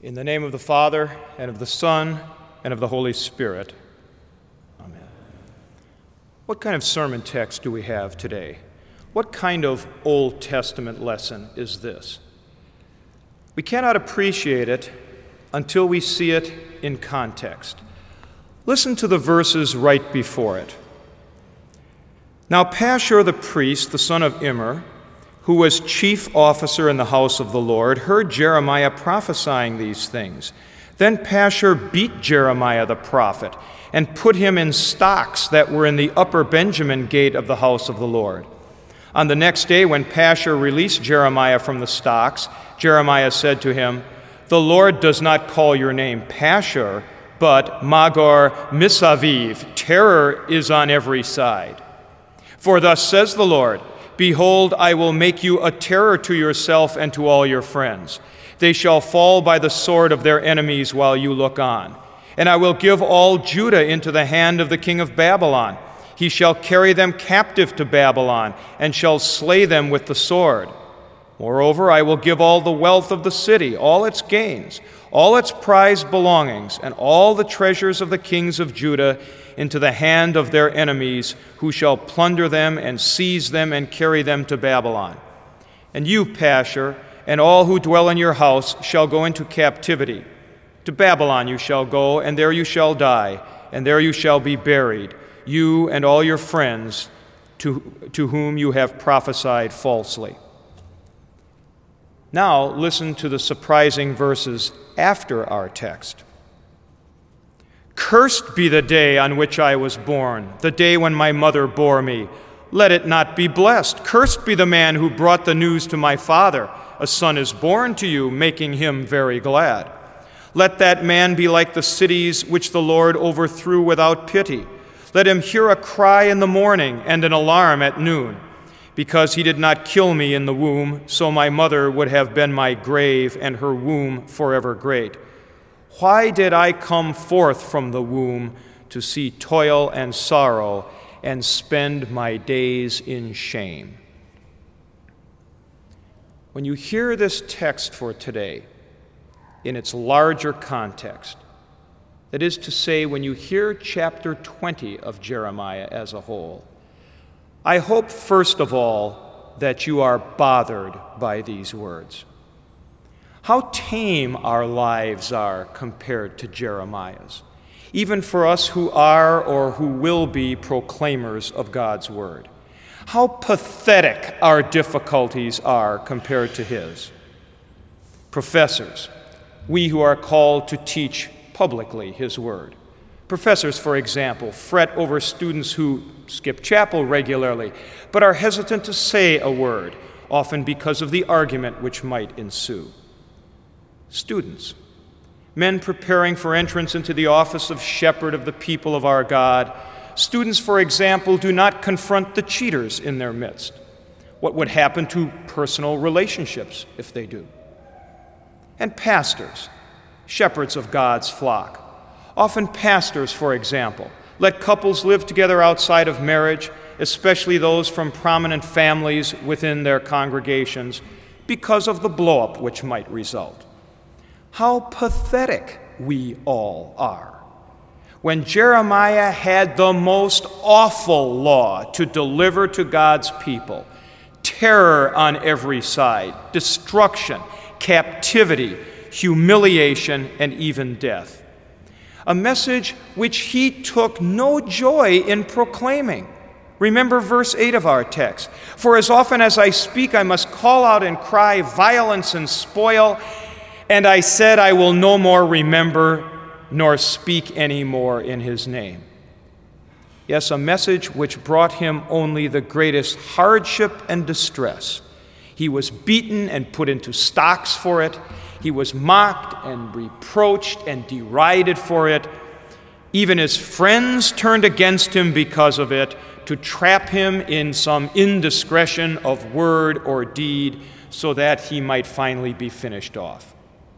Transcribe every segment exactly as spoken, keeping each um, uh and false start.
In the name of the Father, and of the Son, and of the Holy Spirit. Amen. What kind of sermon text do we have today? What kind of Old Testament lesson is this? We cannot appreciate it until we see it in context. Listen to the verses right before it. Now Pashur the priest, the son of Immer, who was chief officer in the house of the Lord, heard Jeremiah prophesying these things. Then Pashur beat Jeremiah the prophet and put him in stocks that were in the upper Benjamin gate of the house of the Lord. On the next day, when Pashur released Jeremiah from the stocks, Jeremiah said to him, "The Lord does not call your name Pashur, but Magor Misaviv. Terror is on every side. For thus says the Lord, Behold, I will make you a terror to yourself and to all your friends. They shall fall by the sword of their enemies while you look on. And I will give all Judah into the hand of the king of Babylon. He shall carry them captive to Babylon, and shall slay them with the sword. Moreover, I will give all the wealth of the city, all its gains, all its prized belongings, and all the treasures of the kings of Judah into the hand of their enemies, who shall plunder them and seize them and carry them to Babylon. And you, Pashur, and all who dwell in your house shall go into captivity. To Babylon you shall go, and there you shall die, and there you shall be buried, you and all your friends to, to whom you have prophesied falsely." Now listen to the surprising verses after our text. "Cursed be the day on which I was born, the day when my mother bore me. Let it not be blessed. Cursed be the man who brought the news to my father. A son is born to you, making him very glad. Let that man be like the cities which the Lord overthrew without pity. Let him hear a cry in the morning and an alarm at noon. Because he did not kill me in the womb, so my mother would have been my grave, and her womb forever great. Why did I come forth from the womb to see toil and sorrow and spend my days in shame?" When you hear this text for today in its larger context, that is to say, when you hear chapter twenty of Jeremiah as a whole, I hope, first of all, that you are bothered by these words. How tame our lives are compared to Jeremiah's, even for us who are or who will be proclaimers of God's word. How pathetic our difficulties are compared to his. Professors, we who are called to teach publicly his word. Professors, for example, fret over students who skip chapel regularly, but are hesitant to say a word, often because of the argument which might ensue. Students, men preparing for entrance into the office of shepherd of the people of our God. Students, for example, do not confront the cheaters in their midst. What would happen to personal relationships if they do? And pastors, shepherds of God's flock. Often pastors, for example, let couples live together outside of marriage, especially those from prominent families within their congregations, because of the blow-up which might result. How pathetic we all are. When Jeremiah had the most awful law to deliver to God's people, terror on every side, destruction, captivity, humiliation, and even death. A message which he took no joy in proclaiming. Remember verse eight of our text. "For as often as I speak, I must call out and cry violence and spoil. And I said, I will no more remember, nor speak any more in his name." Yes, a message which brought him only the greatest hardship and distress. He was beaten and put into stocks for it. He was mocked and reproached and derided for it. Even his friends turned against him because of it, to trap him in some indiscretion of word or deed so that he might finally be finished off.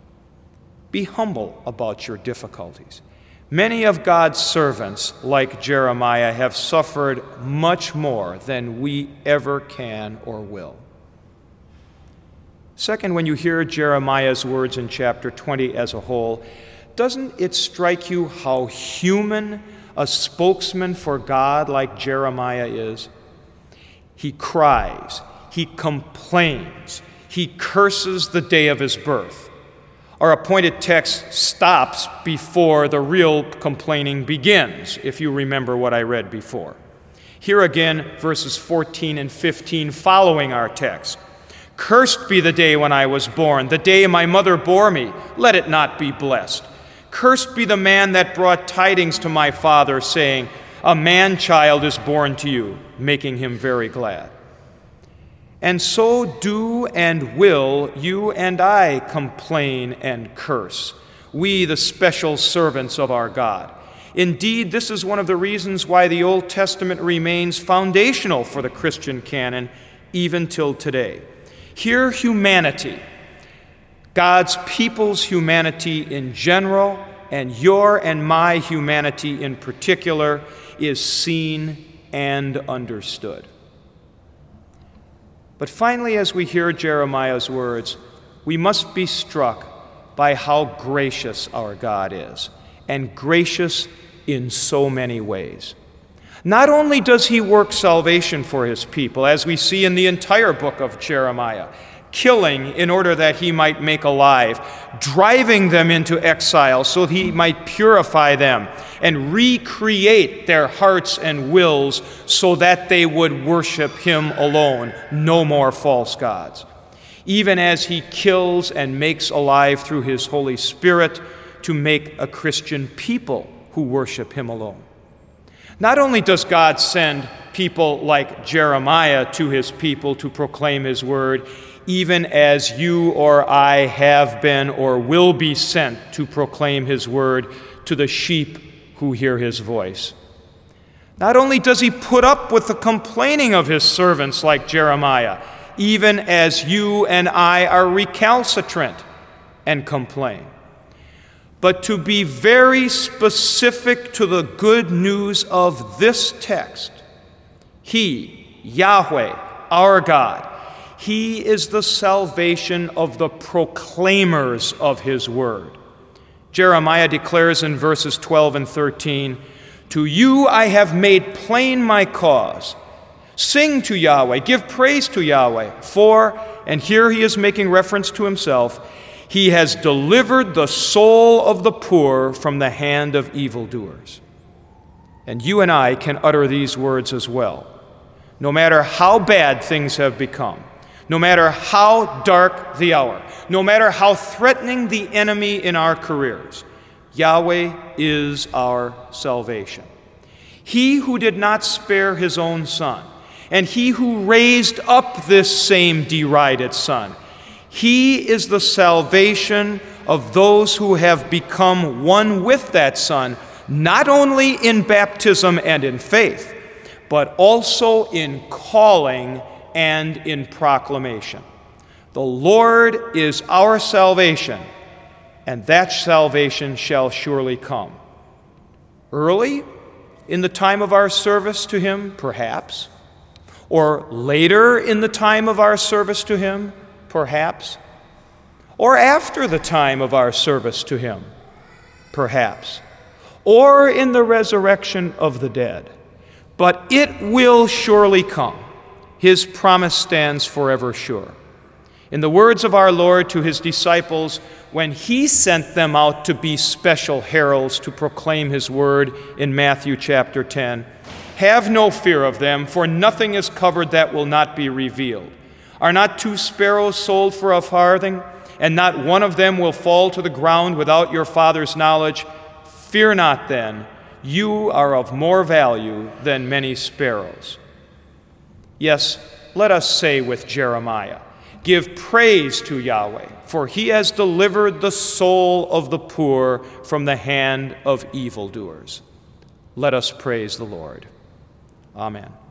Be humble about your difficulties. Many of God's servants, like Jeremiah, have suffered much more than we ever can or will. Second, when you hear Jeremiah's words in chapter twenty as a whole, doesn't it strike you how human a spokesman for God like Jeremiah is? He cries, he complains, he curses the day of his birth. Our appointed text stops before the real complaining begins, if you remember what I read before. Here again, verses fourteen and fifteen following our text. Cursed be the day when I was born, the day my mother bore me, let it not be blessed. Cursed be the man that brought tidings to my father, saying, a man-child is born to you, making him very glad. And so do and will you and I complain and curse, we the special servants of our God. Indeed, this is one of the reasons why the Old Testament remains foundational for the Christian canon even till today. Here, humanity, God's people's humanity in general, and your and my humanity in particular, is seen and understood. But finally, as we hear Jeremiah's words, we must be struck by how gracious our God is, and gracious in so many ways. Not only does he work salvation for his people, as we see in the entire book of Jeremiah, killing in order that he might make alive, driving them into exile so he might purify them and recreate their hearts and wills so that they would worship him alone, no more false gods. Even as he kills and makes alive through his Holy Spirit to make a Christian people who worship him alone. Not only does God send people like Jeremiah to his people to proclaim his word, even as you or I have been or will be sent to proclaim his word to the sheep who hear his voice. Not only does he put up with the complaining of his servants like Jeremiah, even as you and I are recalcitrant and complain, but to be very specific to the good news of this text, he, Yahweh, our God, he is the salvation of the proclaimers of his word. Jeremiah declares in verses twelve and thirteen, to you I have made plain my cause. Sing to Yahweh, give praise to Yahweh, for, and here he is making reference to himself, he has delivered the soul of the poor from the hand of evildoers. And you and I can utter these words as well. No matter how bad things have become, no matter how dark the hour, no matter how threatening the enemy in our careers, Yahweh is our salvation. He who did not spare his own son, and he who raised up this same derided son, he is the salvation of those who have become one with that son, not only in baptism and in faith, but also in calling and in proclamation. The Lord is our salvation, and that salvation shall surely come. Early in the time of our service to him, perhaps, or later in the time of our service to him, perhaps, or after the time of our service to him, perhaps, or in the resurrection of the dead. But it will surely come. His promise stands forever sure. In the words of our Lord to his disciples, when he sent them out to be special heralds to proclaim his word in Matthew chapter ten, have no fear of them, for nothing is covered that will not be revealed. Are not two sparrows sold for a farthing, and not one of them will fall to the ground without your Father's knowledge? Fear not then, you are of more value than many sparrows. Yes, let us say with Jeremiah, give praise to Yahweh, for he has delivered the soul of the poor from the hand of evildoers. Let us praise the Lord. Amen.